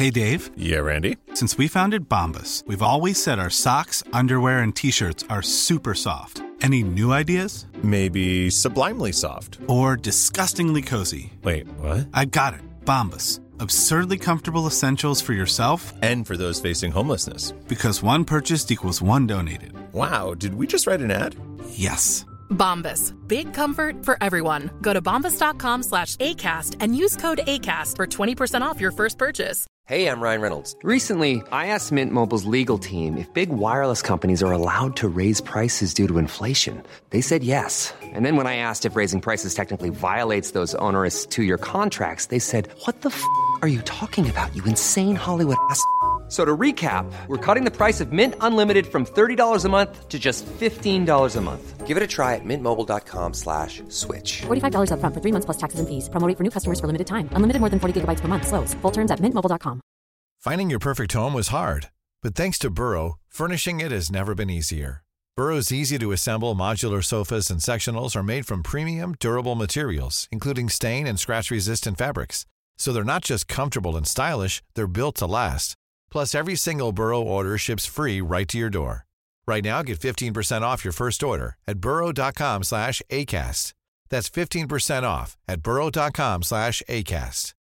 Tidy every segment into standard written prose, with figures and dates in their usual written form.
Hey, Dave. Yeah, Randy. Since we founded Bombas, we've always said our socks, underwear, and T-shirts are super soft. Any new ideas? Maybe sublimely soft. Or disgustingly cozy. Wait, what? I got it. Bombas. Absurdly comfortable essentials for yourself and for those facing homelessness. Because one purchased equals one donated. Wow, did we just write an ad? Yes. Bombas. Big comfort for everyone. Go to bombas.com/ACAST and use code ACAST for 20% off your first purchase. Hey, I'm Ryan Reynolds. Recently, I asked Mint Mobile's legal team if big wireless companies are allowed to raise prices due to inflation. They said yes. And then when I asked if raising prices technically violates those onerous two-year contracts, they said, "What the f*** are you talking about, you insane Hollywood ass?" So to recap, we're cutting the price of Mint Unlimited from $30 a month to just $15 a month. Give it a try at mintmobile.com/switch. $45 up front for 3 months plus taxes and fees. Promo rate for new customers for limited time. Unlimited more than 40 gigabytes per month. Slows full terms at mintmobile.com. Finding your perfect home was hard, but thanks to Burrow, furnishing it has never been easier. Burrow's easy-to-assemble modular sofas and sectionals are made from premium, durable materials, including stain and scratch-resistant fabrics. So they're not just comfortable and stylish, they're built to last. Plus, every single Burrow order ships free right to your door. Right now, get 15% off your first order at burrow.com/ACAST. That's 15% off at burrow.com/ACAST.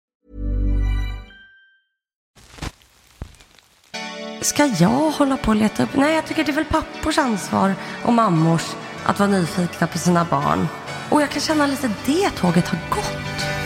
Ska jag hålla på och leta upp? Nej, jag tycker det är väl pappors ansvar och mammors att vara nyfikna på sina barn. Och jag kan känna lite det tåget har gått.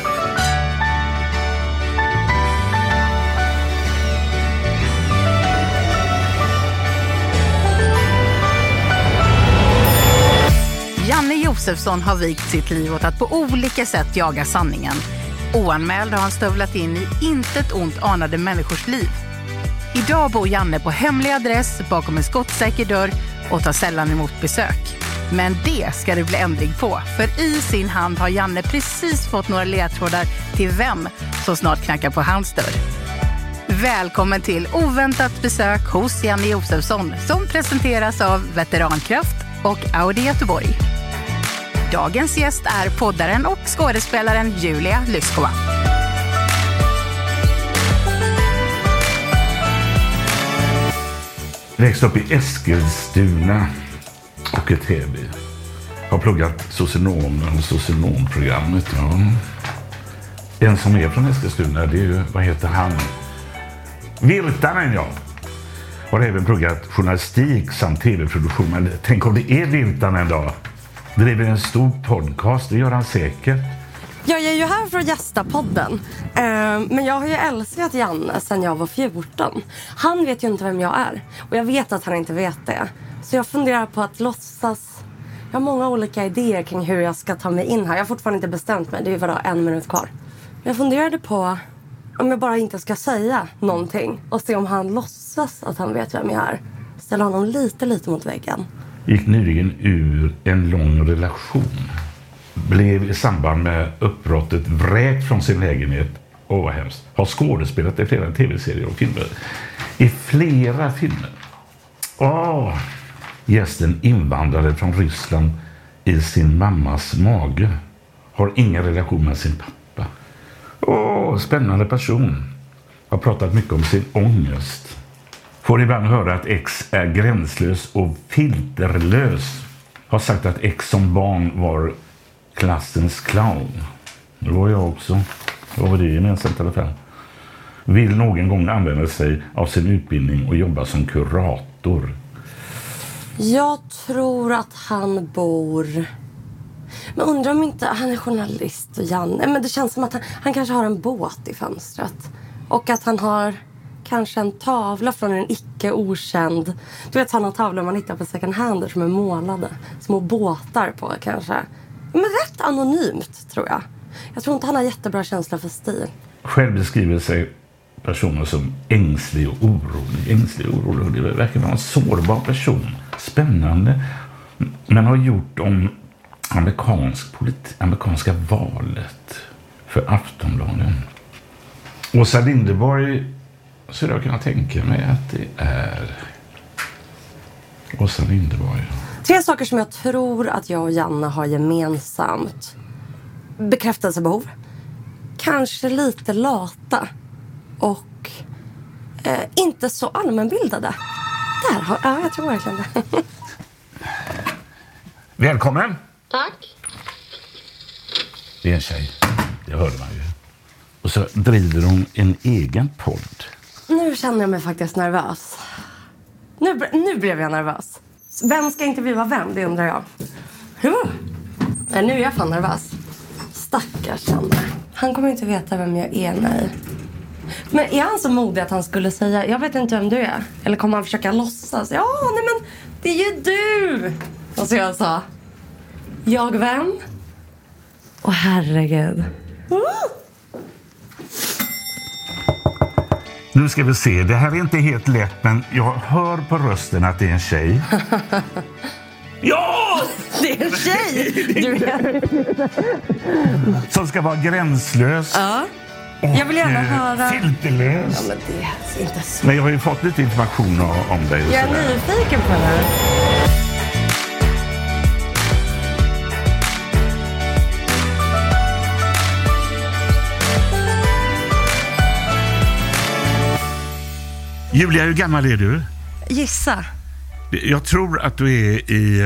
Janne Josefsson har vikt sitt liv åt att på olika sätt jaga sanningen. Oanmäld har han stövlat in i intet ont anade människors liv. Idag bor Janne på hemlig adress bakom en skottsäker dörr och tar sällan emot besök. Men det ska det bli ändring på, för i sin hand har Janne precis fått några ledtrådar till vem som snart knackar på hans dörr. Välkommen till oväntat besök hos Janne Josefsson som presenteras av Veterankraft och Audi Göteborg. Dagens gäst är poddaren och skådespelaren Julia Lyskova. Växte upp i Eskilstuna och i Täby. Har pluggat socionomprogrammet. Ja. En som är från Eskilstuna, det är ju, vad heter han? Virtanen, ja. Har även pluggat journalistik samt tv-produktion. Men tänk om det är Virtanen då. Driver en stor podcast, det gör han säkert. Jag är ju här för att gästa podden. Men jag har ju älskat Janne sedan jag var 14. Han vet ju inte vem jag är. Och jag vet att han inte vet det. Så jag funderar på att låtsas. Jag har många olika idéer kring hur jag ska ta mig in här. Jag har fortfarande inte bestämt mig. Det är ju bara 1 minut kvar. Jag funderade på om jag bara inte ska säga någonting. Och se om han låtsas att han vet vem jag är. Ställa honom lite mot väggen. Gick nyligen ur en lång relation. Blev i samband med uppbrottet vräkt från sin lägenhet. Åh, vad hemskt. Har skådespelat i flera tv-serier och filmer. I flera filmer. Gästen invandrare från Ryssland i sin mammas mage. Har ingen relation med sin pappa. Spännande person. Har pratat mycket om sin ångest. Får ibland höra att ex är gränslös och filterlös. Har sagt att ex som barn var klassens clown. Det var jag också. Vad var det gemensamt i alla fall? Vill någon gång använda sig av sin utbildning och jobba som kurator. Jag tror att han bor... Men undrar om inte han är journalist och Janne. Men det känns som att han kanske har en båt i fönstret. Och att han har kanske en tavla från en icke okänd... Du vet sådana tavlor man hittar på second hander som är målade. Små båtar på kanske. Men rätt anonymt tror jag. Jag tror inte han har jättebra känsla för stil. Själv beskriver sig personer som ängslig och orolig. Ängslig och orolig. Det verkar vara en sårbar person. Spännande. Men har gjort om amerikanska valet för Aftonbladet. Åsa Linderborg, så jag kan tänka mig att det är Åsa Linderborg. 3 saker som jag tror att jag och Janne har gemensamt. Bekräftelsebehov. Kanske lite lata. Och inte så allmänbildade. Ja, jag tror verkligen det. Välkommen. Tack. Det är en tjej, det hörde man ju. Och så driver hon en egen podd. Nu känner jag mig faktiskt nervös. Nu blev jag nervös. Vem ska intervjua vem, det undrar jag. Nej, nu är jag fan nervös. Stackars Janne. Han kommer inte veta vem jag är, nej. Men är han så modig att han skulle säga, jag vet inte vem du är? Eller kommer han försöka låtsas? Ja, nej men det är ju du! Och så jag sa, jag vem? Åh herregud. Nu ska vi se, det här är inte helt lätt, men jag hör på rösten att det är en tjej. Ja! Det är en tjej! Du är... Som ska vara gränslös. Ja. Jag vill gärna höra... Filterlös. Ja, men det är inte så. Men jag har ju fått lite information om dig. Och jag är nyfiken på det här. Julia, hur gammal är du? Gissa. Jag tror att du är i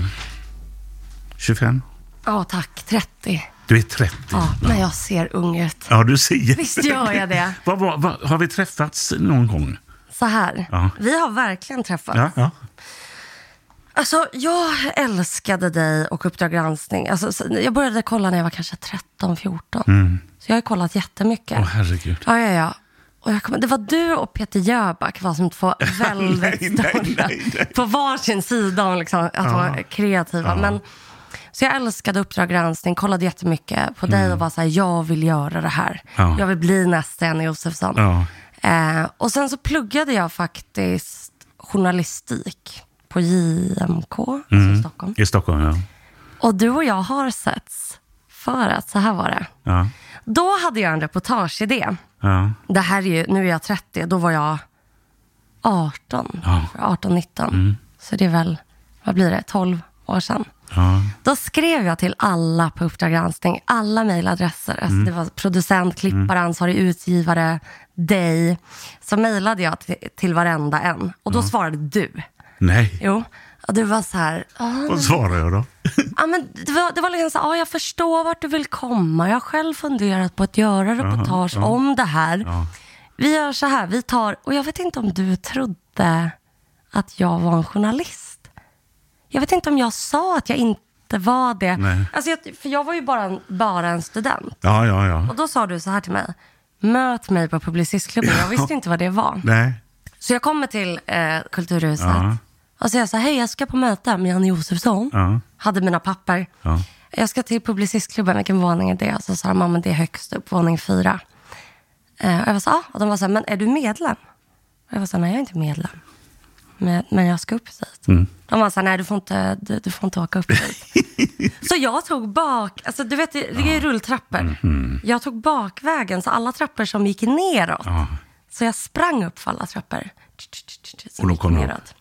25. Ja, tack. 30. Du är 30. Ja, men jag ser ung ut. Ja, du ser. Visst gör jag det. Har vi träffats någon gång? Så här. Ja. Vi har verkligen träffats. Ja. Alltså, jag älskade dig och Uppdrag granskning. Alltså, jag började kolla när jag var kanske 13-14. Så jag har kollat jättemycket. Åh, herregud. Ja. Och det var du och Peter Jöback var som två väldigt stora på varsin sida om liksom, att vara kreativa. Ja. Men, så jag älskade Uppdrag granskning, kollade jättemycket på dig och var så här, jag vill göra det här. Ja. Jag vill bli nästa Janne Josefsson. Ja. Och sen så pluggade jag faktiskt journalistik på JMK i Stockholm. I Stockholm, ja. Och du och jag har setts för att så här var det. Ja. Då hade jag en reportageidé. Ja. Det här är ju, nu är jag 30, då var jag 18, 18-19. Så det är väl, vad blir det, 12 år sedan. Ja. Då skrev jag till alla på Uppdrag granskning, alla mejladresser. Alltså det var producent, klippare, ansvarig utgivare, dig. Så mejlade jag till varenda en. Och då svarade du. Nej. Jo. Och du var så här... Vad svarade jag då? Ja, men det var liksom så här, jag förstår vart du vill komma. Jag har själv funderat på att göra reportage om det här. Ja. Vi gör så här, vi tar... Och jag vet inte om du trodde att jag var en journalist. Jag vet inte om jag sa att jag inte var det. Nej. Alltså, för jag var ju bara en student. Ja. Och då sa du så här till mig. Möt mig på Publicistklubben. Jag visste inte vad det var. Nej. Så jag kommer till Kulturhuset. Ja. Och så jag sa, hej, jag ska på möte med Janne Josefsson. Ja. Hade mina papper. Ja. Jag ska till Publicistklubben, vilken våning är det? Och så sa de, mamma, det är högst upp, våning 4. Och jag var så, ja. Och de var så, men är du medlem? Och jag var så, nej, jag är inte medlem. Men jag ska upp dit. De var så, nej, du får inte åka upp dit. Så jag tog alltså du vet, det är rulltrappor. Jag tog bakvägen, så alla trappor som gick neråt. Ja. Så jag sprang upp för alla trappor. Och då kom neråt.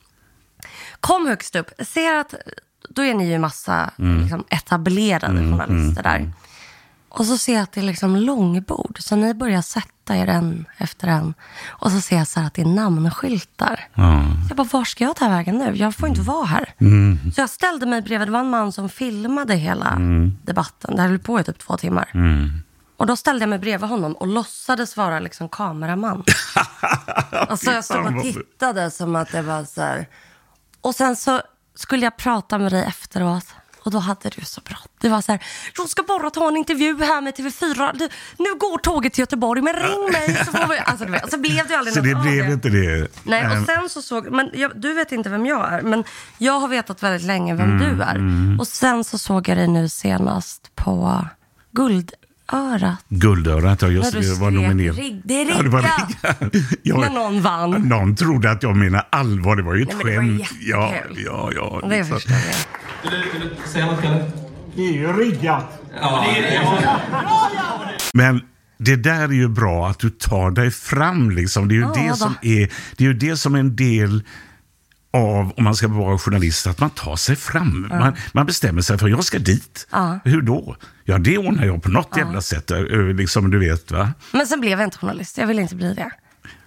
Kom högst upp. Ser att då är ni ju massa liksom, etablerade journalister där. Och så ser jag att det är liksom långbord. Så ni börjar sätta er en efter en. Och så ser jag så här att det är namnskyltar. Jag bara, var ska jag ta vägen nu? Jag får inte vara här. Så jag ställde mig bredvid. Det var en man som filmade hela debatten. Det höll på i typ 2 timmar. Och då ställde jag mig bredvid honom och låtsades vara liksom kameraman. Och så jag stod och tittade som att det var så här. Och sen så skulle jag prata med dig efteråt. Och då hade du så bra. Det var så här, jag ska bara ta en intervju här med TV4. Nu går tåget till Göteborg, men ring mig. Så får vi, alltså, så blev det aldrig så något. Så det blev inte det? Nej, och sen så såg... Men du vet inte vem jag är. Men jag har vetat väldigt länge vem du är. Och sen så såg jag dig nu senast på Guldörat, ja, just det, var nominerad. Det är riggat. Ja, någon vann. Någon trodde att jag menade allvar, det var ju ett skämt. Ja. Det förstår jag. Vill du säga något, Kalle? Det är ju riggat. Ja, det är. Men det där är ju bra att du tar dig fram liksom. Det är ju det som är en del av, om man ska vara journalist, att man tar sig fram. Man bestämmer sig för, jag ska dit. Hur då? Ja, det ordnar jag på något jävla sätt, liksom, du vet, va? Men sen blev jag inte journalist, jag ville inte bli det.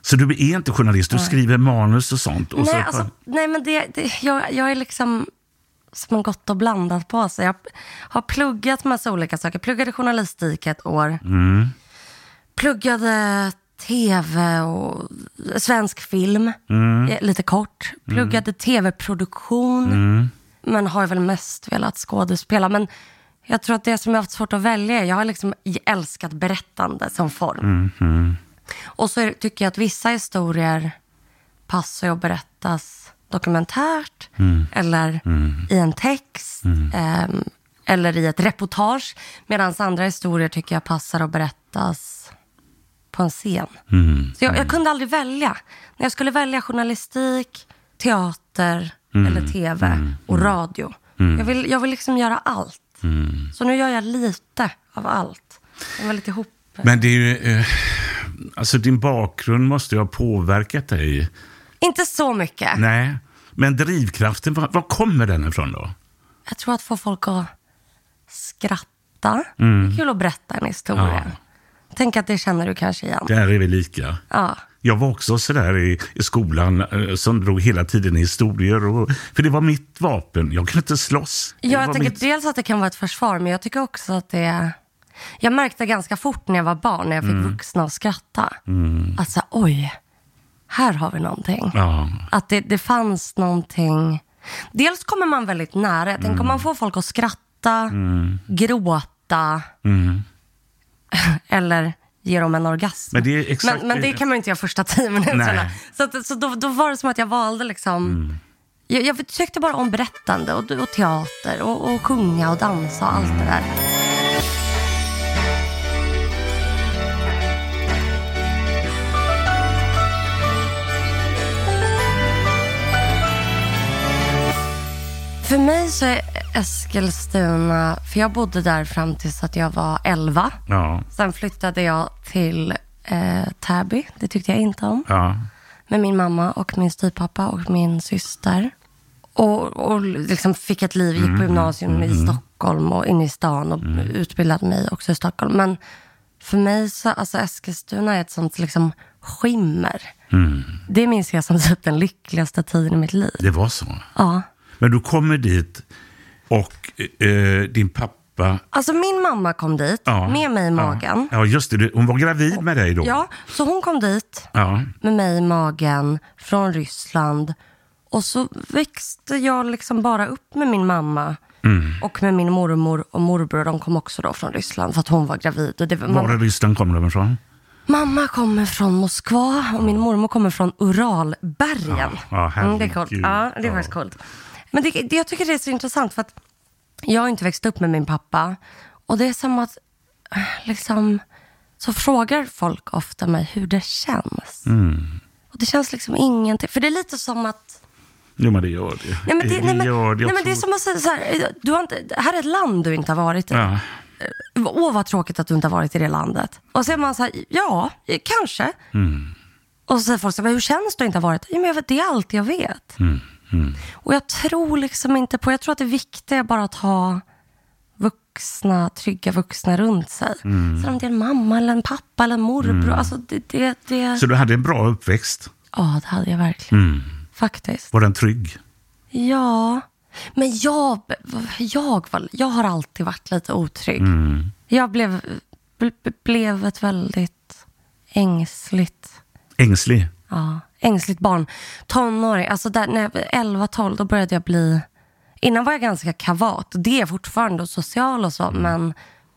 Så du är inte journalist, du skriver manus och sånt? Och nej, men jag är liksom som en gott och blandat på sig. Jag har pluggat massa olika saker. Pluggade journalistik ett år. Pluggade tv och svensk film. Lite kort. Pluggade tv-produktion. Men har väl mest velat skådespela. Men jag tror att det som jag har haft svårt att välja är, jag har liksom älskat berättande som form. Och så tycker jag att vissa historier passar att berättas dokumentärt eller i en text eller i ett reportage, medan andra historier tycker jag passar att berättas på en scen. Så jag kunde aldrig välja. När jag skulle välja journalistik, teater eller tv och radio. Jag vill liksom göra allt. Så nu gör jag lite av allt. Jag var lite ihop. Men det är ju... alltså din bakgrund måste ju ha påverkat dig. Inte så mycket. Nej, men drivkraften, var kommer den ifrån då? Jag tror att få folk att skratta. Det är kul att berätta en historia. Ja. Tänk att det känner du kanske igen. Där är vi lika. Ja. Jag var också sådär i skolan som drog hela tiden i historier. För det var mitt vapen. Jag kunde inte slåss. Jag tänker dels att det kan vara ett försvar, men jag tycker också att det är... Jag märkte ganska fort när jag var barn, när jag fick vuxna att skratta. Alltså, oj, här har vi någonting. Ja. Att det fanns någonting. Dels kommer man väldigt nära. Tänk om man får folk att skratta, gråta eller ge dem en orgasm. Men det, är exakt men det kan man inte göra första 10 minuterna. Så då var det som att jag valde liksom... Jag tyckte bara om berättande och teater och sjunga och dansa och allt det där. För mig så är Eskilstuna, för jag bodde där fram tills att jag var 11. Ja. Sen flyttade jag till Täby, det tyckte jag inte om. Ja. Med min mamma och min styvpappa och min syster. Och liksom fick ett liv, gick på gymnasium i Stockholm och inne i stan och utbildade mig också i Stockholm. Men för mig så, alltså Eskilstuna är ett sånt liksom skimmer. Det minns jag som typ den lyckligaste tiden i mitt liv. Det var så? Ja. Men du kommer dit och din pappa... Alltså min mamma kom dit med mig i magen. Ja, just det. Hon var gravid med dig då. Ja, så hon kom dit med mig i magen från Ryssland. Och så växte jag liksom bara upp med min mamma och med min mormor och morbror. De kom också då från Ryssland för att hon var gravid. Och det var var i Ryssland kom de ifrån? Mamma kommer från Moskva och min mormor kommer från Uralbergen. Det är coolt. Ja, det är faktiskt coolt. Men jag tycker det är så intressant för att jag har inte växt upp med min pappa. Och det är som att liksom, så frågar folk ofta mig hur det känns. Och det känns liksom ingenting. För det är lite som att... Jo, men det gör det. Nej, men det är som att säga så här, här är ett land du inte har varit i. Ja. Vad tråkigt att du inte har varit i det landet. Och så är man så här, ja, kanske. Och så säger folk så här, hur känns det att inte ha varit? Ja, men det är allt jag vet. Och jag tror liksom inte på, jag tror att det viktiga är bara att ha trygga vuxna runt sig. Så om det är en mamma eller en pappa eller en morbror. Alltså det... Så du hade en bra uppväxt? Ja, det hade jag verkligen. Faktiskt. Var den trygg? Ja, men jag har alltid varit lite otrygg. Jag blev ett väldigt ängsligt... Ängslig? Ja, ängsligt barn. Tonåring, alltså där, när jag var 11-12, då började jag bli... Innan var jag ganska kavat. Det är fortfarande social och så, men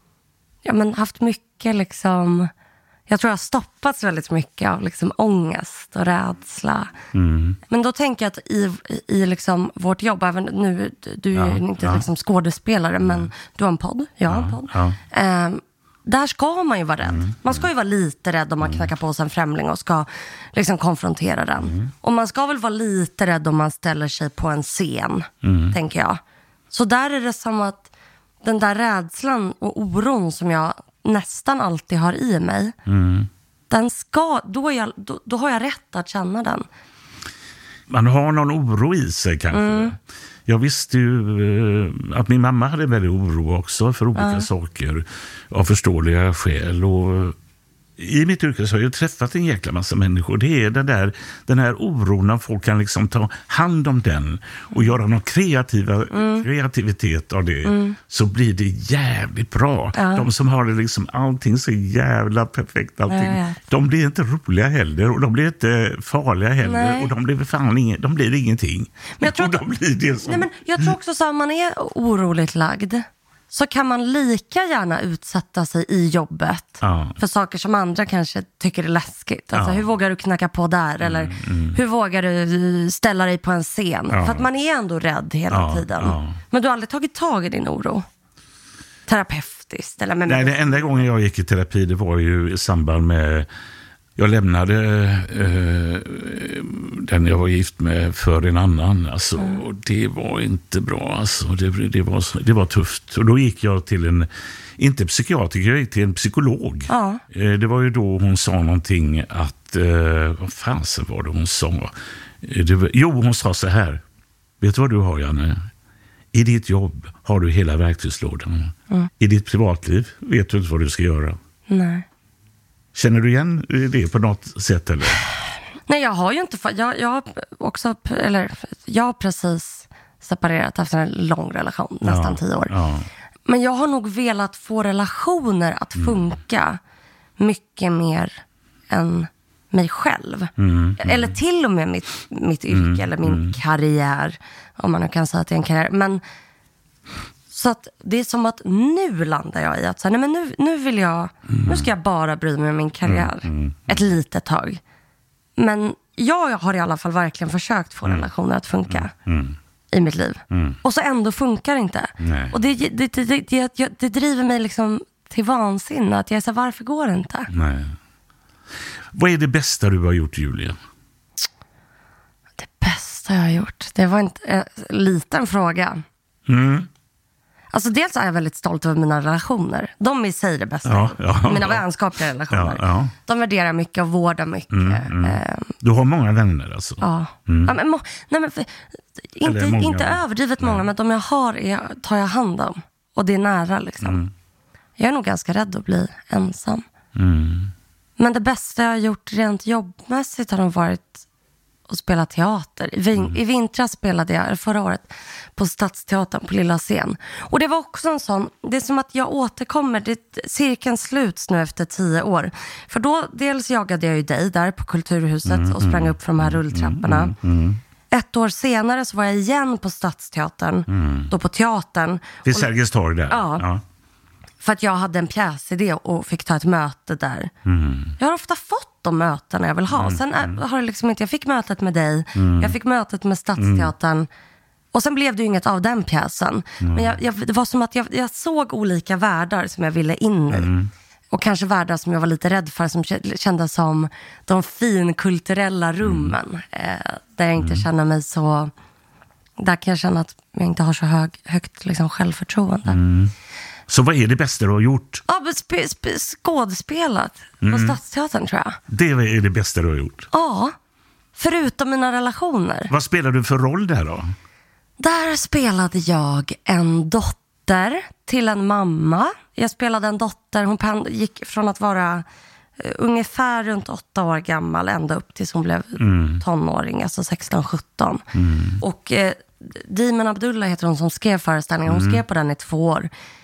haft mycket liksom... Jag tror jag har stoppats väldigt mycket av liksom ångest och rädsla. Men då tänker jag att i liksom vårt jobb, även nu, du är inte liksom skådespelare, men du har en podd, jag har en podd. Där ska man ju vara rädd. Man ska ju vara lite rädd om man knackar på sig en främling och ska liksom konfrontera den. Och man ska väl vara lite rädd om man ställer sig på en scen, tänker jag. Så där är det som att den där rädslan och oron som jag nästan alltid har i mig, den ska, då har jag rätt att känna den. Man har någon oro i sig kanske. Jag visste ju att min mamma hade väldigt oro också för olika saker av förståeliga skäl. Och i mitt yrke så har jag träffat en jäkla massa människor. Det är den här oron när folk kan liksom ta hand om den och göra någon kreativitet av det, så blir det jävligt bra. De som har det liksom allting så jävla perfekt allting, de blir inte roliga heller och de blir inte farliga heller. Och de blir ingenting. Men jag tror att, jag tror också så att man är oroligt lagd, så kan man lika gärna utsätta sig i jobbet för saker som andra kanske tycker är läskigt. Alltså, hur vågar du knacka på där? Eller hur vågar du ställa dig på en scen? För att man är ändå rädd hela tiden. Men du har aldrig tagit tag i din oro? Terapeutiskt? Eller Nej, det enda gången jag gick i terapi, det var ju i samband med... Jag lämnade den jag var gift med för en annan. Alltså, och det var inte bra. Alltså, det var tufft. Och då gick jag till inte psykiatriker, jag gick till en psykolog. Det var ju då hon sa någonting att... vad fan var det hon sa? Hon sa så här. Vet du vad du har, Janne? I ditt jobb har du hela verktygslådan. I ditt privatliv vet du inte vad du ska göra. Nej. Känner du igen det på något sätt eller? Nej, jag har ju inte... Jag har precis separerat efter en lång relation, nästan 10 år. Men jag har nog velat få relationer att funka mycket mer än mig själv. Eller till och med mitt yrke eller min karriär, om man nu kan säga att det är en karriär. Men så att det är som att nu landar jag i att så här, nej, men nu ska jag bara bry mig om min karriär ett litet tag. Men jag har i alla fall verkligen försökt få relationer att funka i mitt liv. Och så ändå funkar det inte. Nej. Och det driver mig liksom till vansinne att jag är så här, varför går det inte? Nej. Vad är det bästa du har gjort, Julia? Det bästa jag har gjort? Det var inte en liten fråga. Alltså dels är jag väldigt stolt över mina relationer. De i sig är det bästa. Mina vänskapliga relationer. De värderar mycket och vårdar mycket. Du har många vänner alltså? Ja. Inte överdrivet många, men de jag har tar jag hand om. Och det är nära liksom. Jag är nog ganska rädd att bli ensam. Men det bästa jag har gjort rent jobbmässigt har nog varit att spela teater. I vintras spelade jag, förra året, på Stadsteatern på Lilla Scen. Och det var också en sån, det är som att jag återkommer, cirkeln sluts nu efter 10 år. För då dels jagade jag ju dig där på Kulturhuset och sprang upp för de här rulltrapporna. 1 år senare så var jag igen på Stadsteatern, då på teatern. Vid Sergels torg där? Ja. För att jag hade en pjäsidé och fick ta ett möte där. Jag har ofta fått de möten jag vill ha. Sen har det liksom inte... Jag fick mötet med dig. Jag fick mötet med Stadsteatern. Och sen blev det ju inget av den pjäsen. Men det var som att jag såg olika världar som jag ville in i. Och kanske världar som jag var lite rädd för. Som kändes som de finkulturella rummen. Där jag inte känner mig så... Där kan jag känna att jag inte har så högt liksom, självförtroende. Så vad är det bästa du har gjort? Ja, skådespelat på Stadsteatern, tror jag. Det är det bästa du har gjort? Ja, förutom mina relationer. Vad spelar du för roll där då? Där spelade jag en dotter till en mamma. Jag spelade en dotter, hon gick från att vara ungefär runt 8 år gammal ända upp tills hon blev tonåring, alltså 16-17. Och Dimen Abdullah heter hon som skrev föreställningen. Hon skrev på den i 2 år.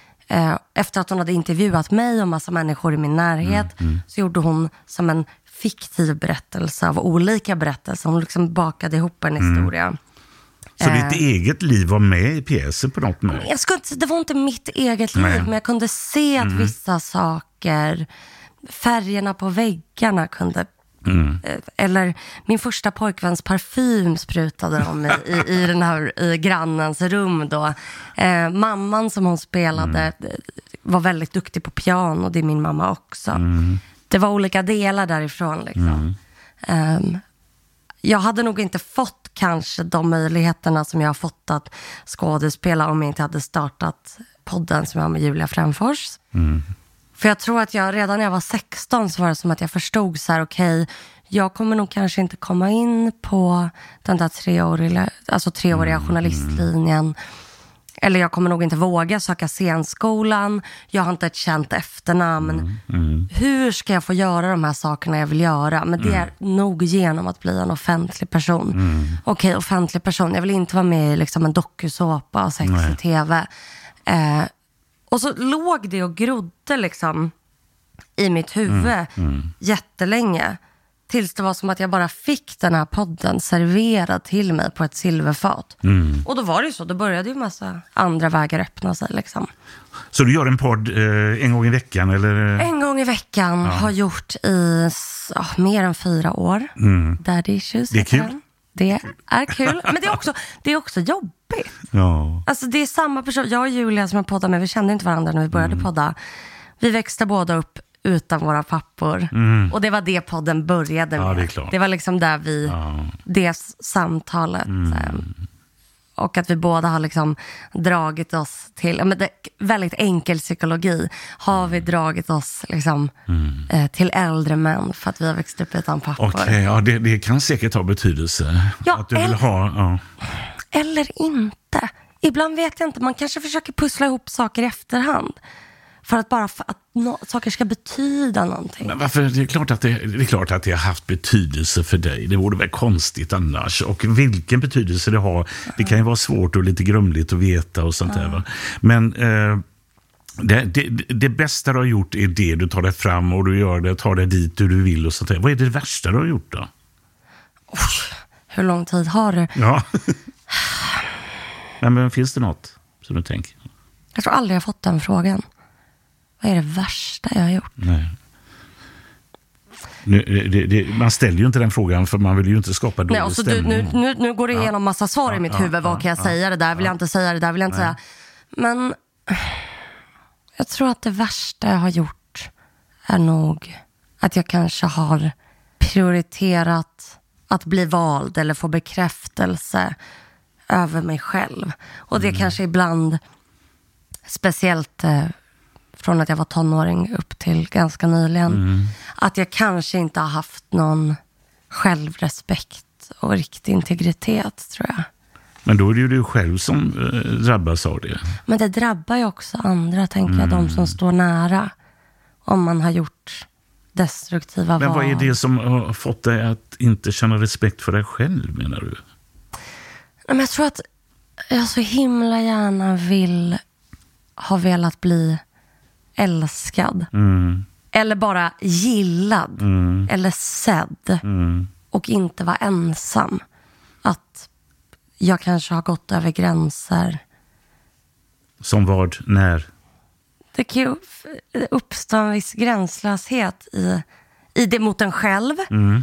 Efter att hon hade intervjuat mig och massa människor i min närhet så gjorde hon som en fiktiv berättelse av olika berättelser. Hon liksom bakade ihop en historia. Så ditt eget liv var med i pjäsen på något med? Det var inte mitt eget liv, men jag kunde se att vissa saker, färgerna på väggarna kunde... Eller min första pojkväns parfym sprutade de i den här i grannens rum då. Mamman som hon spelade var väldigt duktig på piano, det är min mamma också. Det var olika delar därifrån liksom. Jag hade nog inte fått kanske de möjligheterna som jag har fått att skådespela om jag inte hade startat podden som jag har med Julia Fränfors. För jag tror att redan när jag var 16 så var det som att jag förstod så här, okej, jag kommer nog kanske inte komma in på den där 3-åriga journalistlinjen. Eller jag kommer nog inte våga söka scenskolan. Jag har inte ett känt efternamn. Hur ska jag få göra de här sakerna jag vill göra? Men det är nog genom att bli en offentlig person. Okej, offentlig person. Jag vill inte vara med i liksom en dokusåpa och sex i tv. Och så låg det och grodde liksom i mitt huvud jättelänge. Tills det var som att jag bara fick den här podden serverad till mig på ett silverfat. Och då var det ju så. Då började ju massa andra vägar öppna sig liksom. Så du gör en podd en gång i veckan? Eller? En gång i veckan har gjort i mer än 4 år. Daddy issues. Det är kul. Det är kul. Men det är också jobbigt. Ja. Alltså det är samma person. Jag och Julia som jag poddade med, vi kände inte varandra när vi började podda. Vi växte båda upp utan våra pappor. Och det var det podden började med. Det är klart. Det var liksom där det samtalet. Och att vi båda har liksom dragit oss till, men det är väldigt enkel psykologi. Har vi dragit oss liksom till äldre män för att vi har växt upp utan pappor. Okej, det kan säkert ha betydelse. Ja, att du vill ha... Eller inte. Ibland vet jag inte, man kanske försöker pussla ihop saker i efterhand. För att saker ska betyda någonting. Men varför? Det är klart att det har haft betydelse för dig. Det vore väl konstigt annars. Och vilken betydelse det har, det kan ju vara svårt och lite grumligt att veta och sånt där. Va? Men det bästa du har gjort är det du tar dig fram och du gör det, tar dig dit du vill och sånt där. Vad är det värsta du har gjort då? Hur lång tid har du? Ja. Men finns det något som du tänker? Jag tror aldrig jag fått den frågan. Vad är det värsta jag har gjort? Nej. Man ställer ju inte den frågan för man vill ju inte skapa dålig stämning. Nu går det igenom massa svar i mitt huvud. Vad kan jag säga? Det där vill jag inte säga. Det där vill jag inte säga. Men jag tror att det värsta jag har gjort är nog att jag kanske har prioriterat att bli vald eller få bekräftelse över mig själv. Och det kanske ibland, speciellt från att jag var tonåring upp till ganska nyligen, att jag kanske inte har haft någon självrespekt och riktig integritet, tror jag. Men då är det ju du själv som drabbas av det. Men det drabbar ju också andra, tänker jag, de som står nära, om man har gjort destruktiva val. Men vad är det som har fått dig att inte känna respekt för dig själv, menar du? Men jag tror att jag så himla gärna har velat bli älskad. Eller bara gillad. Eller sedd. Och inte vara ensam. Att jag kanske har gått över gränser. Som vad? När? Det kan ju uppstå en viss gränslöshet i det mot en själv.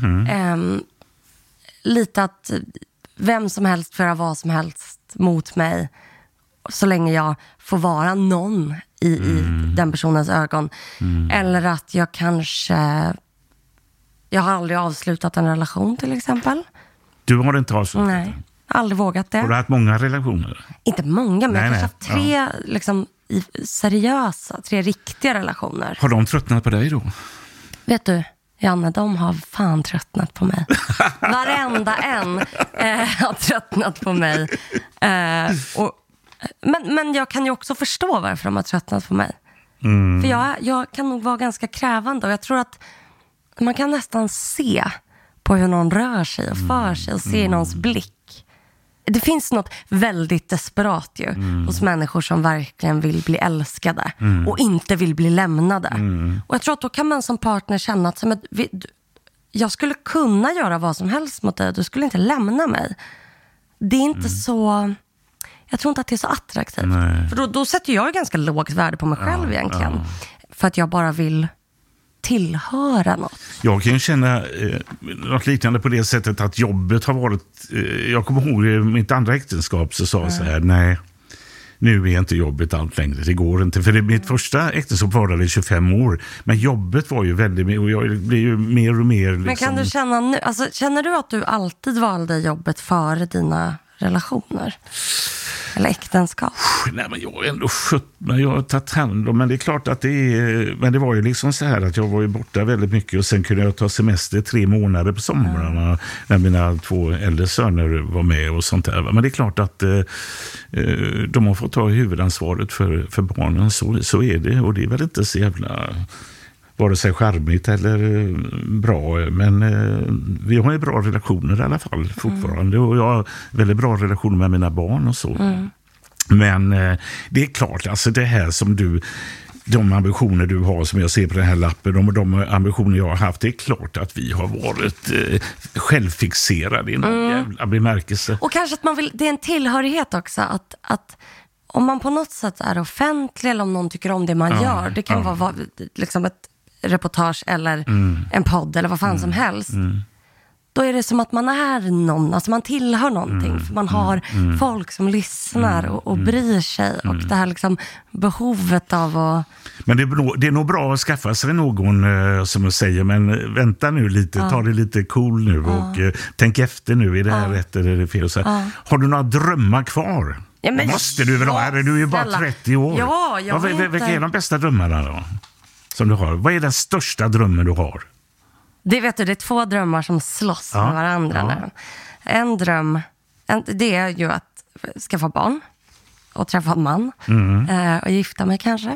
Lite att vem som helst får göra vad som helst mot mig. Så länge jag får vara någon i den personens ögon. Eller att jag har aldrig avslutat en relation till exempel. Du har inte avslutat? Nej, aldrig vågat det. Har du haft många relationer? Inte många, men jag har haft 3 liksom, seriösa, 3 riktiga relationer. Har de tröttnat på dig då? Vet du, Janne, de har fan tröttnat på mig. Varenda en har tröttnat på mig. Men jag kan ju också förstå varför de har tröttnat på mig. För jag kan nog vara ganska krävande. Och jag tror att man kan nästan se på hur någon rör sig och för sig. Och se i någons blick. Det finns något väldigt desperat ju hos människor som verkligen vill bli älskade. Och inte vill bli lämnade. Och jag tror att då kan man som partner känna att jag skulle kunna göra vad som helst mot dig. Du skulle inte lämna mig. Det är inte så... Jag tror inte att det är så attraktivt. Nej. För då sätter jag ganska lågt värde på mig själv egentligen. För att jag bara vill tillhöra något. Jag kan ju känna något liknande på det sättet att jobbet har varit... jag kommer ihåg i mitt andra äktenskap så sa jag så här, nej, nu är inte jobbet allt längre. Det går inte. För mitt första äktenskap varade i 25 år. Men jobbet var ju väldigt... Och jag blir ju mer och mer... Liksom... Men kan du känna nu... Alltså, känner du att du alltid valde jobbet före dina relationer? Eller äktenskap? Nej, men jag har ändå skött mig, jag har tagit hand om, men det är klart att men det var ju liksom så här att jag var ju borta väldigt mycket och sen kunde jag ta semester 3 månader på somrarna när mina 2 äldre söner var med och sånt där. Men det är klart att de har fått ta huvudansvaret för barnen, så är det, och det är väl inte så jävla vare sig charmigt eller bra, men vi har ju bra relationer i alla fall fortfarande, och jag har väldigt bra relationer med mina barn och så. Men det är klart, alltså det här som de ambitioner du har som jag ser på den här lappen, de ambitioner jag har haft, det är klart att vi har varit självfixerade i någon jävla bemärkelse. Och kanske att man vill, det är en tillhörighet också, att om man på något sätt är offentlig eller om någon tycker om det man gör, det kan vara liksom ett reportage eller en podd eller vad fan som helst. Då är det som att man är någon, alltså man tillhör någonting, för man har folk som lyssnar och bryr sig, och det här liksom behovet av att... Men det är nog bra att skaffa sig någon som jag säger, men vänta nu lite, ta det lite cool nu och tänk efter nu, är det här rätt eller är det fel? Så har du några drömmar kvar? Ja, men måste du väl ha? Du är ju bara 30 år. Ja, vilka är de bästa drömmarna då? Som du har? Vad är den största drömmen du har? Det vet du, det är 2 drömmar som slåss med varandra nu. En dröm, det är ju att skaffa barn och träffa en man och gifta mig kanske.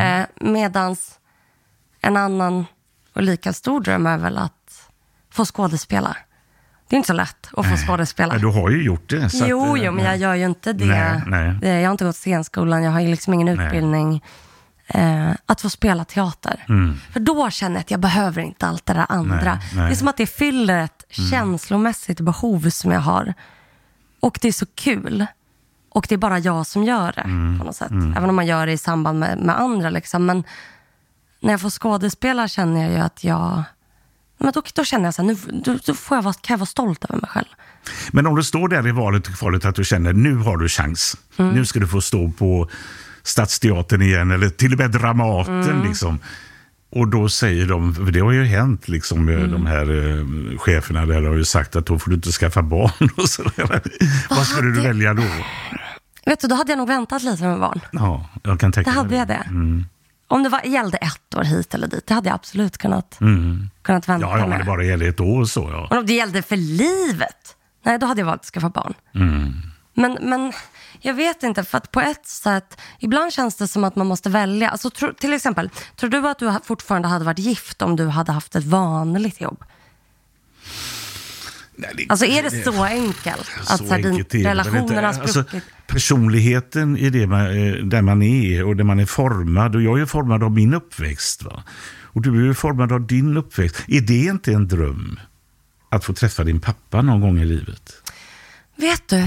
Medans en annan och lika stor dröm är väl att få skådespela. Det är inte så lätt att få skådespela. Men du har ju gjort det. Så jo, men jag gör ju inte det. Nej. Jag har inte gått scenskolan, jag har ju liksom ingen utbildning. Att få spela teater. För då känner jag att jag behöver inte allt det där andra. Det är som att det fyller ett känslomässigt behov som jag har. Och det är så kul. Och det är bara jag som gör det på något sätt. Även om man gör det i samband med andra liksom. Men när jag får skådespela känner jag ju att men då känner jag så här, nu kan jag vara stolt över mig själv. Men om du står där i valet och kvalet att du känner, nu har du chans. Nu ska du få stå på Stadsteatern igen, eller till och med Dramaten liksom. Och då säger de, för det har ju hänt liksom, de här cheferna där har ju sagt att då får du inte skaffa barn och sådär. Vad skulle du välja då? Vet du, då hade jag nog väntat lite med barn. Ja, jag kan tänka mig. Det hade jag det. Om det gällde 1 år hit eller dit, det hade jag absolut kunnat vänta med. Ja, det bara gällde 1 år så, ja. Men om det gällde för livet, nej, då hade jag valt att skaffa barn. Men jag vet inte, för att på ett sätt ibland känns det som att man måste välja. Alltså, till exempel, tror du att du fortfarande hade varit gift om du hade haft ett vanligt jobb? Nej, alltså är det så enkelt att så relationerna har spruckit? Alltså, personligheten i det där man är och där man är formad, och jag är ju formad av min uppväxt, va? Och du är ju formad av din uppväxt. Är det inte en dröm att få träffa din pappa någon gång i livet? Vet du?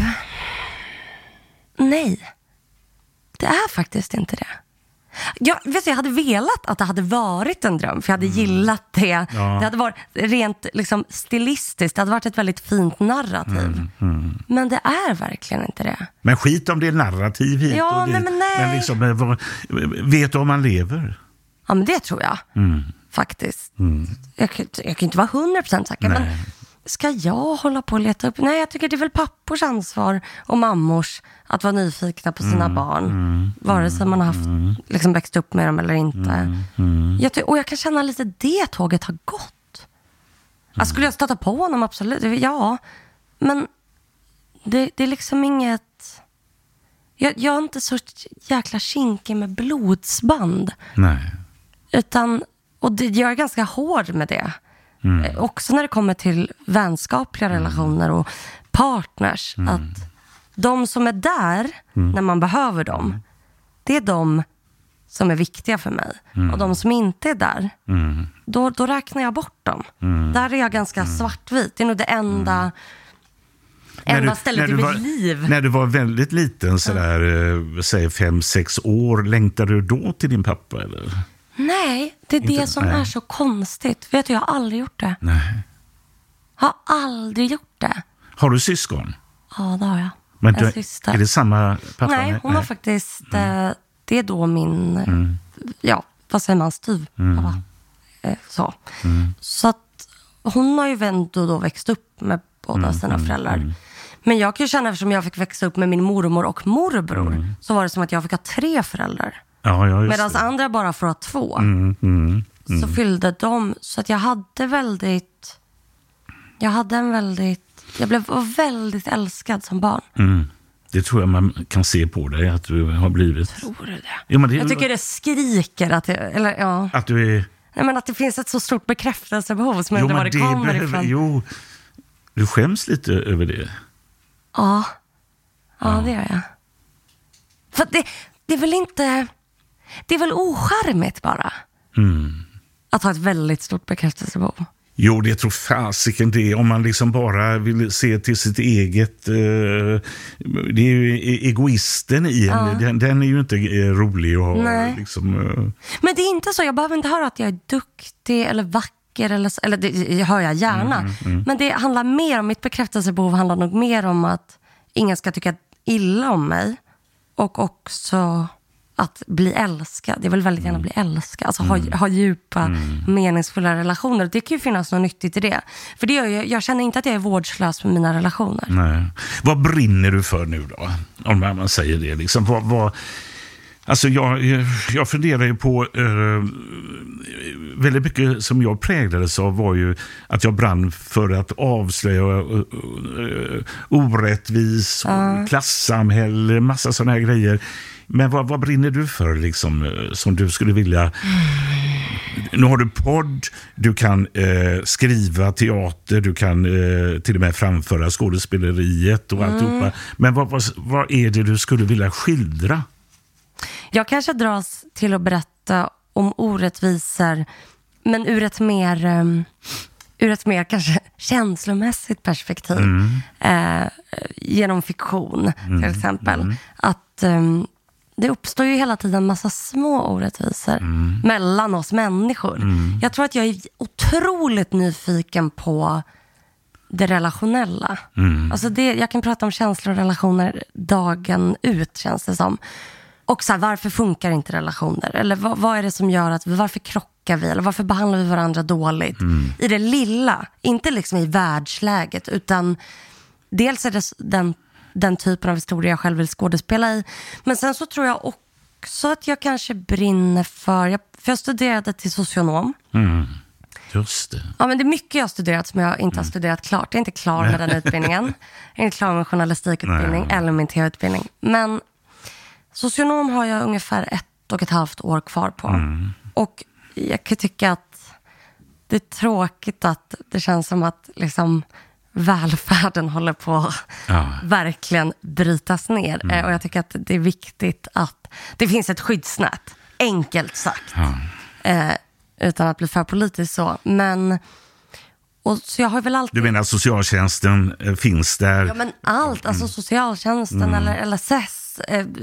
Nej, det är faktiskt inte det. Jag hade velat att det hade varit en dröm, för jag hade gillat det. Ja. Det hade varit rent liksom stilistiskt, det hade varit ett väldigt fint narrativ. Men det är verkligen inte det. Men skit om det är narrativ hit och dit. Men liksom, vet du om man lever? Ja, men det tror jag. Faktiskt. Jag kan inte vara 100% säker, men ska jag hålla på och leta upp? Nej, jag tycker det är väl pappors ansvar och mammors att vara nyfikna på sina barn. Vare sig man har haft, liksom växt upp med dem eller inte. Och jag kan känna lite det tåget har gått. Jag skulle stöta på honom, absolut. Ja, men det är liksom inget... Jag är inte så jäkla kinkig med blodsband. Nej. Och jag är ganska hård med det. Också när det kommer till vänskapliga relationer och partners, att de som är där när man behöver dem, det är de som är viktiga för mig. Och de som inte är där, då räknar jag bort dem. Där är jag ganska svartvit. Det är nog det enda stället i mitt liv. När du var väldigt liten, sådär, säg 5-6 år, längtade du då till din pappa eller? Nej, det är det som är så konstigt. Vet du, jag har aldrig gjort det. Nej. Har aldrig gjort det. Har du syskon? Ja, det har jag. Men är det samma pappa? Nej, hon har faktiskt... det är då min... Ja, vad säger man? Styvpappa. Så. Så att hon har ju då växt upp med båda sina föräldrar. Men jag kan ju känna, eftersom jag fick växa upp med min mormor och morbror, så var det som att jag fick ha 3 föräldrar. Medan andra bara får ha 2. Så fyllde de, så att jag blev väldigt älskad som barn. Det tror jag man kan se på dig, att du har blivit. Tror du det? Ja, men jag tycker det skriker att att du är... Nej, men att det finns ett så stort bekräftelsebehov som inte var det kommer ifrån. Jo, du skäms lite över det. Ja, det gör jag. För det är väl inte... Det är väl ocharmigt bara. Att ha ett väldigt stort bekräftelsebehov. Jo, det tror fasiken det. Om man liksom bara vill se till sitt eget... det är ju egoisten i en. Den är ju inte rolig att ha. Liksom, Men det är inte så. Jag behöver inte höra att jag är duktig eller vacker. Eller det hör jag gärna. Men det handlar mer om... Mitt bekräftelsebehov handlar nog mer om att ingen ska tycka illa om mig. Och också... att bli älskad. Jag vill väldigt gärna bli älskad. Alltså ha djupa, meningsfulla relationer. Det kan ju finnas något nyttigt i det. För det jag känner inte att jag är vårdslös med mina relationer. Nej. Vad brinner du för nu då? Om man säger det. Liksom, alltså jag funderar ju på... väldigt mycket som jag präglades av var ju att jag brann för att avslöja orättvis, klassamhälle, massa sådana här grejer. Men vad brinner du för liksom, som du skulle vilja... Nu har du podd, du kan skriva teater, du kan till och med framföra skådespeleriet och alltihopa. Men vad är det du skulle vilja skildra? Jag kanske dras till att berätta om orättvisor, men ur ett mer kanske känslomässigt perspektiv. Genom fiktion till exempel. Att... det uppstår ju hela tiden en massa små orättvisor mellan oss människor. Jag tror att jag är otroligt nyfiken på det relationella. Alltså jag kan prata om känslor och relationer dagen ut, känns det som. Och så här, varför funkar inte relationer? Eller vad är det som gör att varför krockar vi? Eller varför behandlar vi varandra dåligt? I det lilla, inte liksom i världsläget, utan dels är det den typen av historia jag själv vill skådespela i. Men sen så tror jag också att jag kanske brinner för jag studerade till socionom. Just det. Ja, men det är mycket jag har studerat som jag inte har studerat klart. Jag är inte klar med den utbildningen. Jag är inte klar med journalistikutbildning eller min tv-utbildning. Men socionom har jag ungefär 1,5 år kvar på. Och jag kan tycka att det är tråkigt att det känns som att liksom välfärden håller på verkligen brytas ner. Och jag tycker att det är viktigt att det finns ett skyddsnät, enkelt sagt. Utan att bli för politiskt så. Men så jag har väl alltid... Du menar att socialtjänsten finns där? Ja, men allt. Alltså socialtjänsten eller LSS,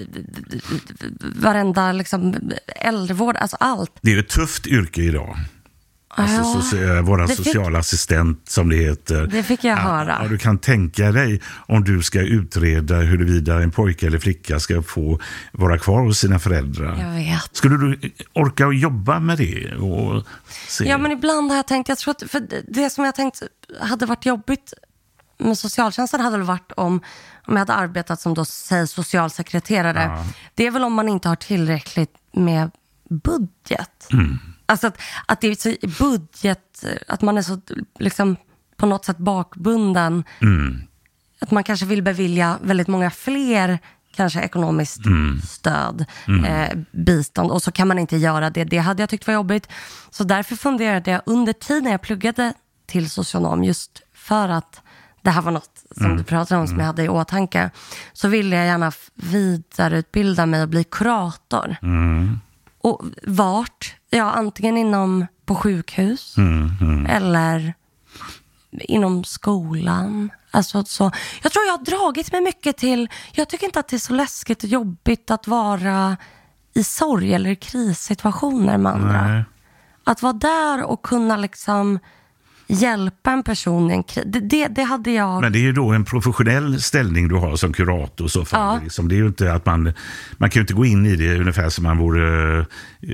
varenda liksom äldrevård, alltså allt. Det är ett tufft yrke idag. Alltså våra socialassistent som det heter. Det fick jag höra. Ja, du kan tänka dig om du ska utreda huruvida en pojke eller flicka ska få vara kvar hos sina föräldrar. Jag vet. Skulle du orka att jobba med det? Och se? Ja, men ibland har jag tänkt, jag tror att för det som jag tänkt hade varit jobbigt med socialtjänsten hade väl varit om jag hade arbetat som då säger socialsekreterare. Det är väl om man inte har tillräckligt med budget. Alltså att det är så budget, att man är så liksom på något sätt bakbunden. Att man kanske vill bevilja väldigt många fler kanske ekonomiskt stöd, bistånd, och så kan man inte göra det. Det hade jag tyckt var jobbigt. Så därför funderade jag under tiden jag pluggade till socionom, just för att det här var något som du pratade om som jag hade i åtanke, så ville jag gärna vidareutbilda mig och bli kurator. Och vart? Ja, antingen på sjukhus eller inom skolan. Alltså så. Jag tror jag har dragit mig mycket till... Jag tycker inte att det är så läskigt och jobbigt att vara i sorg eller i krissituationer med andra. Nej. Att vara där och kunna liksom hjälpa en person i en kris. Det hade jag... Men det är ju då en professionell ställning du har som kurator. Så fall. Liksom, det är ju inte att man kan ju inte gå in i det ungefär som man vore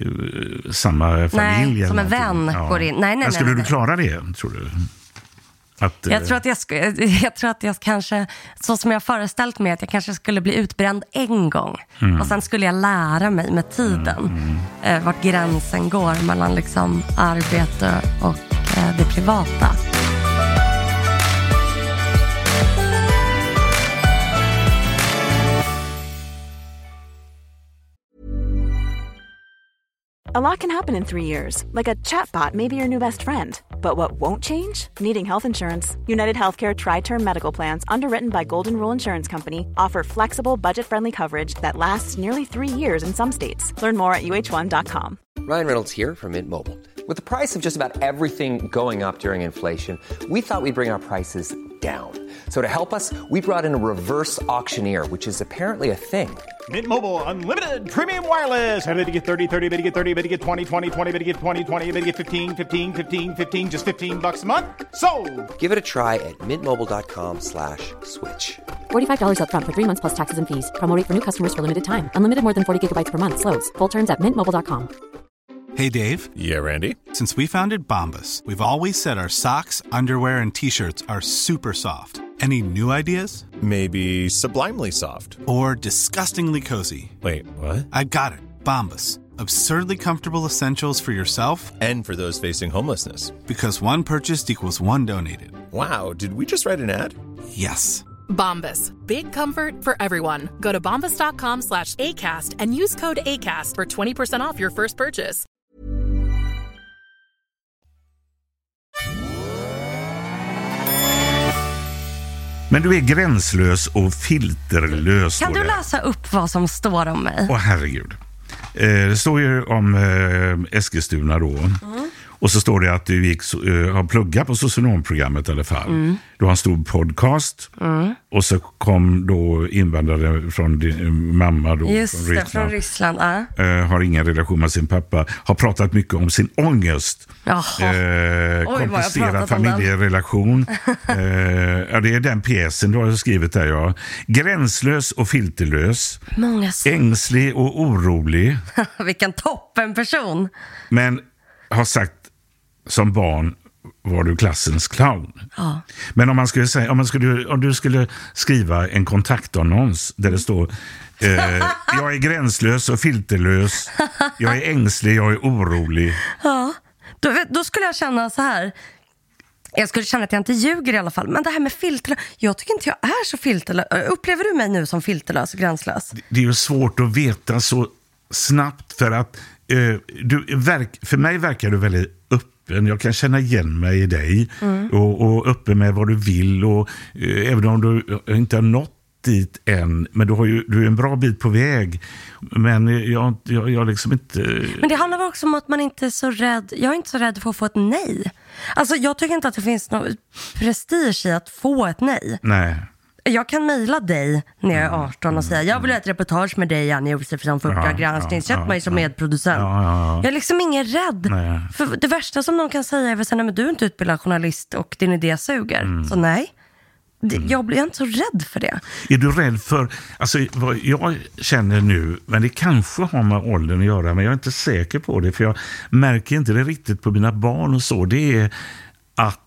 samma familj. Nej, som en vän går in. Nej, men skulle du klara det, tror du? Jag tror att jag kanske, så som jag föreställt mig, att jag kanske skulle bli utbränd en gång. Och sen skulle jag lära mig med tiden vart gränsen går mellan liksom arbete och det privata. A lot can happen in 3 years, like a chatbot may be your new best friend. But what won't change? Needing health insurance. United Healthcare Tri-Term Medical Plans, underwritten by Golden Rule Insurance Company, offer flexible, budget-friendly coverage that lasts nearly 3 years in some states. Learn more at uh1.com. Ryan Reynolds here from Mint Mobile. With the price of just about everything going up during inflation, we thought we'd bring our prices down. So to help us, we brought in a reverse auctioneer, which is apparently a thing. Mint Mobile Unlimited Premium Wireless. How to get 30, 30, bit to get 30, bit to get 20, 20, 20, bit to get 20, 20, bit to get 15, 15, 15, 15, just $15 a month? Sold! Give it a try at mintmobile.com/switch. $45 up front for 3 months plus taxes and fees. Promo rate for new customers for limited time. Unlimited more than 40 gigabytes per month. Slows full terms at mintmobile.com. Hey, Dave. Yeah, Randy. Since we founded Bombas, we've always said our socks, underwear, and T-shirts are super soft. Any new ideas? Maybe sublimely soft. Or disgustingly cozy? Wait, what? I got it. Bombas. Absurdly comfortable essentials for yourself And for those facing homelessness. Because one purchased equals one donated. Wow, did we just write an ad? Yes. Bombas. Big comfort for everyone. Go to bombas.com/ACAST and use code ACAST for 20% off your first purchase. Men du är gränslös och filterlös. Kan du läsa upp vad som står om mig? Åh, herregud. Det står ju om Eskilstuna då. Och så står det att du har pluggat på socionomprogrammet i alla fall. Du har en stor podcast. Och så kom då invandrare från din mamma då. Just från Ryssland. Från Ryssland, har ingen relation med sin pappa. Har pratat mycket om sin ångest. Komplicerad familjerelation. Det är den pjäsen du har skrivit där, ja. Gränslös och filterlös. Ängslig och orolig. Vilken toppenperson. Men har sagt som barn var du klassens clown. Ja. Men om du skulle skriva en kontaktannons där det står jag är gränslös och filterlös. Jag är ängslig, jag är orolig. Ja. Då skulle jag känna så här. Jag skulle känna att jag inte ljuger i alla fall. Men det här med filterlös, jag tycker inte jag är så filterlös. Upplever du mig nu som filterlös och gränslös? Det är ju svårt att veta så snabbt för att för mig verkar du väldigt öppen. Jag kan känna igen mig i dig och öppen med vad du vill och även om du inte har nått dit än, men du är en bra bit på väg. Men jag liksom inte... Men det handlar också om att man inte är så rädd. Jag är inte så rädd för att få ett nej. Alltså jag tycker inte att det finns någon prestige i att få ett nej. Nej. Jag kan mejla dig när jag är 18 och säga jag vill ha ett reportage med dig, Janne Josefsson, för Uppdrag granskning. Köp mig som medproducent. Jag är liksom ingen rädd. Nej. För det värsta som någon kan säga är väl att du är inte utbildad journalist och din idé suger. Så nej. Jag blir inte så rädd för det. Är du rädd för, alltså vad jag känner nu, men det kanske har med åldern att göra, men jag är inte säker på det, för jag märker inte det riktigt på mina barn och så, det är att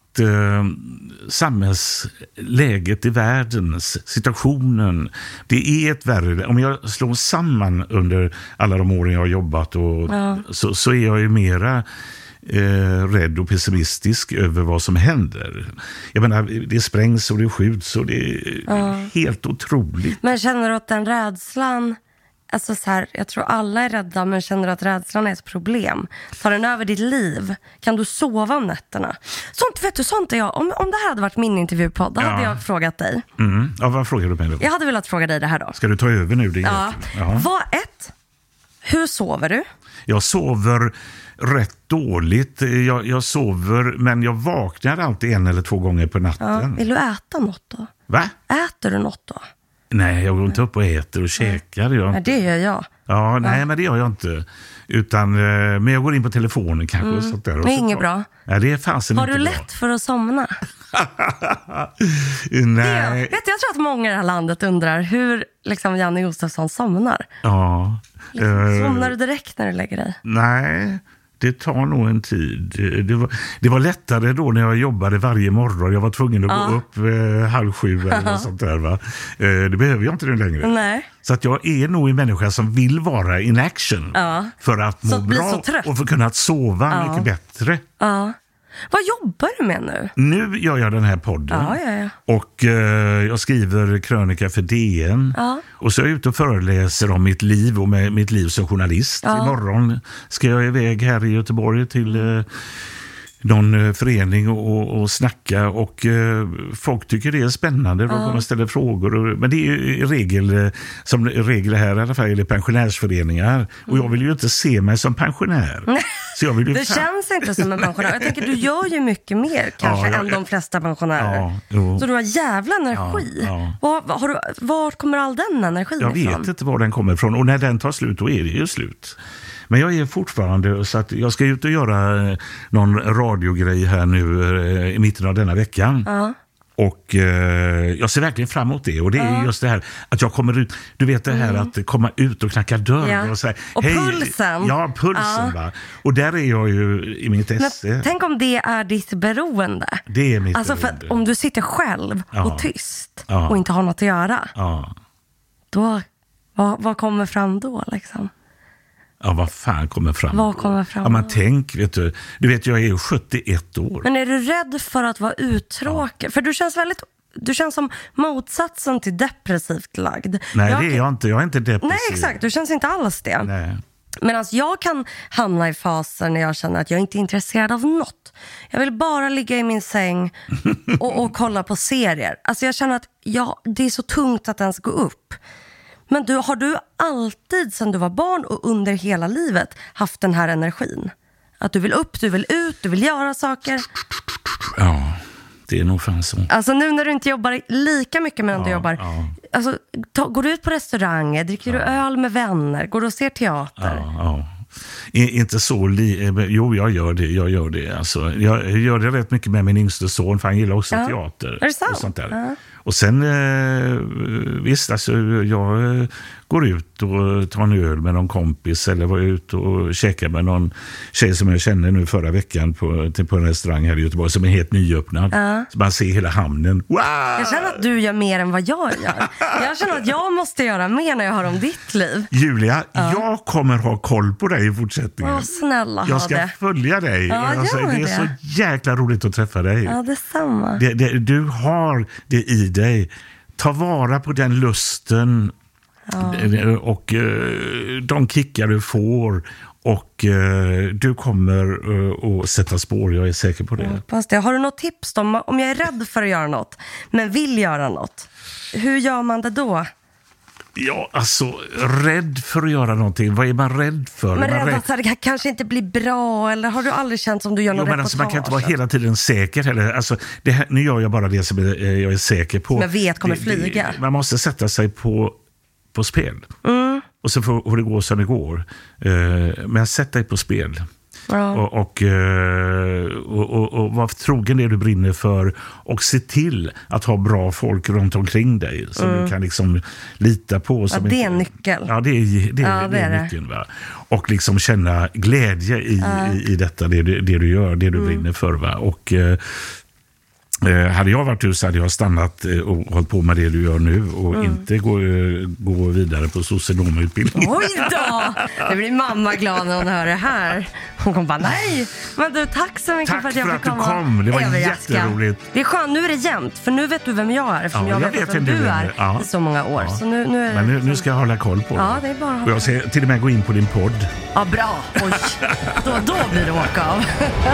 samhällsläget i världen, situationen, det är ett värre. Om jag slår samman under alla de åren jag har jobbat och så är jag ju mera rädd och pessimistisk över vad som händer. Jag menar, det sprängs och det skjuts och det är helt otroligt. Men känner du att den rädslan, alltså så här, jag tror alla är rädda, men känner du att rädslan är ett problem? Tar den över ditt liv? Kan du sova om nätterna? Sånt är jag. Om det här hade varit min intervjupodd, då hade jag frågat dig. Ja, vad frågar du mig då? Jag hade velat fråga dig det här då. Ska du ta över nu? Hur sover du? Jag sover rätt dåligt. Jag sover, men jag vaknar alltid 1 eller 2 gånger på natten. Vill du äta något då? Va? Äter du något då? Nej, jag går inte upp och äter och käkar. Det gör jag. Ja, nej, men det gör jag inte. Utan, men jag går in på telefonen kanske. Och sånt där. Det är inget bra. Ja, det är fasen har du inte lätt bra. för att somna? Nej. Jag tror att många i det här landet undrar hur liksom Janne Josefsson somnar. Ja. Somnar du direkt när du lägger dig? Nej, det tar nog en tid. Det var lättare då när jag jobbade varje morgon. Jag var tvungen att gå upp 6:30 eller sånt där, va? Det behöver jag inte nu längre. Nej. Så att jag är nog en människa som vill vara in action för att må bra och för att kunna sova mycket bättre. Ja. Vad jobbar du med nu? Nu gör jag den här podden. Och jag skriver krönika för DN. Och så är jag ute och föreläser om mitt liv och med mitt liv som journalist. Imorgon ska jag iväg här i Göteborg till någon förening och snacka, och folk tycker det är spännande. De kommer att ställa frågor, men det är i regel, som regel här i alla fall, är pensionärsföreningar, och jag vill ju inte se mig som pensionär. Så jag vill ju det känns inte som en pensionär. Jag tänker, du gör ju mycket mer kanske än de flesta pensionärer. Så du har jävla energi. Var kommer all den energin ifrån? Jag vet inte var den kommer ifrån, och när den tar slut, då är det ju slut. Men jag är fortfarande, så att jag ska ut och göra någon radiogrej här nu i mitten av denna veckan. Och jag ser verkligen fram emot det. Och det är just det här att jag kommer ut, du vet det här att komma ut och knacka dörr och säga, och hej, pulsen. Ja, pulsen, va. Och där är jag ju i mitt esse. Tänk om det är ditt beroende. Det är mitt beroende. För om du sitter själv och tyst och inte har något att göra. Då, vad kommer fram då liksom? Ja, vad fan kommer fram? Vad kommer fram? Ja, man tänk, du vet jag är ju 71 år. Men är du rädd för att vara uttråkad? För du känns som motsatsen till depressivt lagd. Nej, det är jag inte. Jag är inte depressiv. Nej, exakt. Du känns inte alls det. Nej. Men alltså jag kan hamna i faser när jag känner att jag inte är intresserad av något. Jag vill bara ligga i min säng och kolla på serier. Alltså jag känner att det är så tungt att ens gå upp. Men har du alltid sedan du var barn och under hela livet haft den här energin? Att du vill upp, du vill ut, du vill göra saker? Ja, det är nog fan så. Alltså nu när du inte jobbar lika mycket med när du jobbar. Alltså, går du ut på restauranger, dricker du öl med vänner, går du och ser teater? Inte så jo, jag gör det. Alltså, jag gör det rätt mycket med min yngste son, för han gillar också teater. Är det sant? Och sånt där. Och sen visst, alltså, jag går ut och tar en öl med någon kompis, eller var ut och käkar med någon tjej som jag känner nu förra veckan på en restaurang här i Göteborg som är helt nyöppnad. Så man ser hela hamnen. Wow! Jag känner att du gör mer än vad jag gör. Jag känner att jag måste göra mer när jag hör om ditt liv. Julia, jag kommer ha koll på dig i fortsättningen. Snälla, jag ska följa dig. Alltså, det är så jäkla roligt att träffa dig. Ja, detsamma. Du har det i dig. Ta vara på den lusten och de kickar du får, och du kommer att sätta spår, jag är säker på det. Fast har du något tips då, om jag är rädd för att göra något men vill göra något, hur gör man det då? Ja, alltså rädd för att göra någonting. Vad är man rädd för? Men rädd att det kanske inte blir bra, eller har du aldrig känt som du gör något reportage? Alltså, man kan inte vara hela tiden säker heller. Alltså, nu gör jag bara det som jag är säker på. Men vet kommer flyga. Man måste sätta sig på spel. Och så får det gå som det går. Men sätt dig på spel. Och vara trogen det du brinner för, och se till att ha bra folk runt omkring dig som du kan liksom lita på. Som det är en nyckel. Ja, det är nyckeln, va? Och liksom känna glädje i detta, det du gör, det du brinner för, va? Och hade jag varit du så hade jag stannat och hållit på med det du gör nu och inte gå vidare på socionomutbildning. Oj då! Det blir mamma glad när hon hör det här. Hon kommer bara, nej! Men du, tack så mycket för att jag fick komma. Tack för att du kom, det var jätteroligt. Det är skönt, nu är det jämnt, för nu vet du vem jag är, eftersom jag vet vem du är i så många år. Så nu är det nu ska jag hålla koll på det. Ja, det är bara. Och jag ska till och med gå in på din podd. Ja, bra. Oj, då blir det åka av.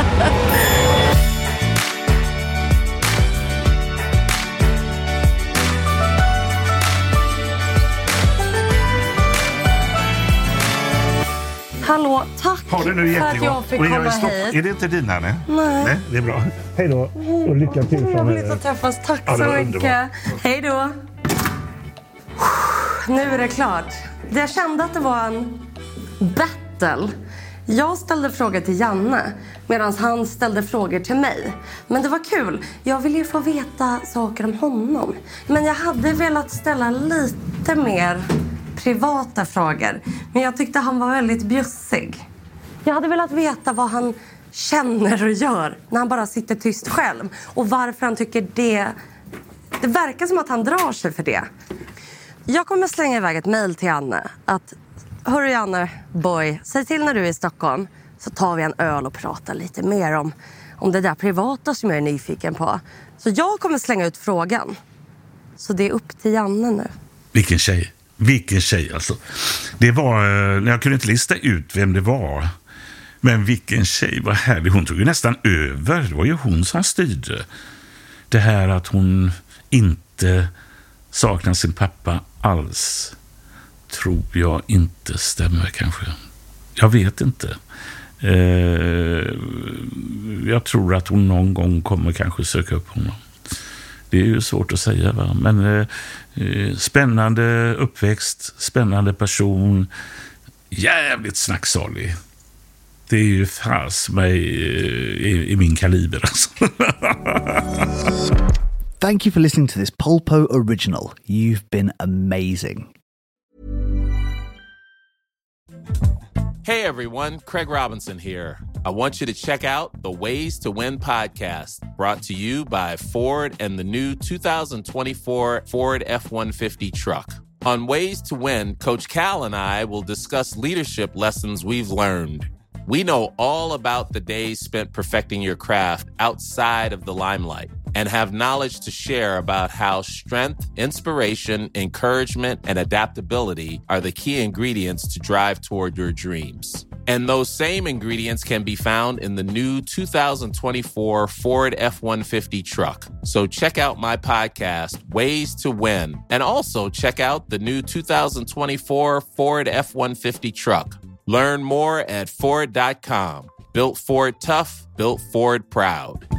Hallå, tack för att jag fick komma hit. Är det inte dina? Nej, det är bra. Hej då, och lycka till framöver. Roligt att träffas, tack så mycket. Hej då. Nu är det klart. Jag kände att det var en battle. Jag ställde frågor till Janne medan han ställde frågor till mig. Men det var kul. Jag ville ju få veta saker om honom. Men jag hade velat ställa lite mer privata frågor. Men jag tyckte han var väldigt bjussig. Jag hade velat veta vad han känner och gör när han bara sitter tyst själv. Och varför han tycker det... Det verkar som att han drar sig för det. Jag kommer slänga iväg ett mejl till Janne. Att, hörru Janne, boy, säg till när du är i Stockholm. Så tar vi en öl och pratar lite mer om det där privata som jag är nyfiken på. Så jag kommer slänga ut frågan. Så det är upp till Janne nu. Vilken tjej alltså. Det var, jag kunde inte lista ut vem det var. Men vilken tjej, vad härlig. Hon tog ju nästan över. Det var ju hon som styrde. Det här att hon inte saknar sin pappa alls tror jag inte stämmer kanske. Jag vet inte. Jag tror att hon någon gång kommer kanske söka upp honom. Det är ju svårt att säga, va? Men spännande uppväxt, spännande person, jävligt snacksalig. Det är ju fars mig i min kaliber alltså. Thank you for listening to this Polpo original. You've been amazing. Hey everyone, Craig Robinson here. I want you to check out the Ways to Win podcast, brought to you by Ford and the new 2024 Ford F-150 truck. On Ways to Win, Coach Cal and I will discuss leadership lessons we've learned. We know all about the days spent perfecting your craft outside of the limelight and have knowledge to share about how strength, inspiration, encouragement, and adaptability are the key ingredients to drive toward your dreams. And those same ingredients can be found in the new 2024 Ford F-150 truck. So check out my podcast, Ways to Win, and also check out the new 2024 Ford F-150 truck. Learn more at Ford.com. Built Ford tough, built Ford proud.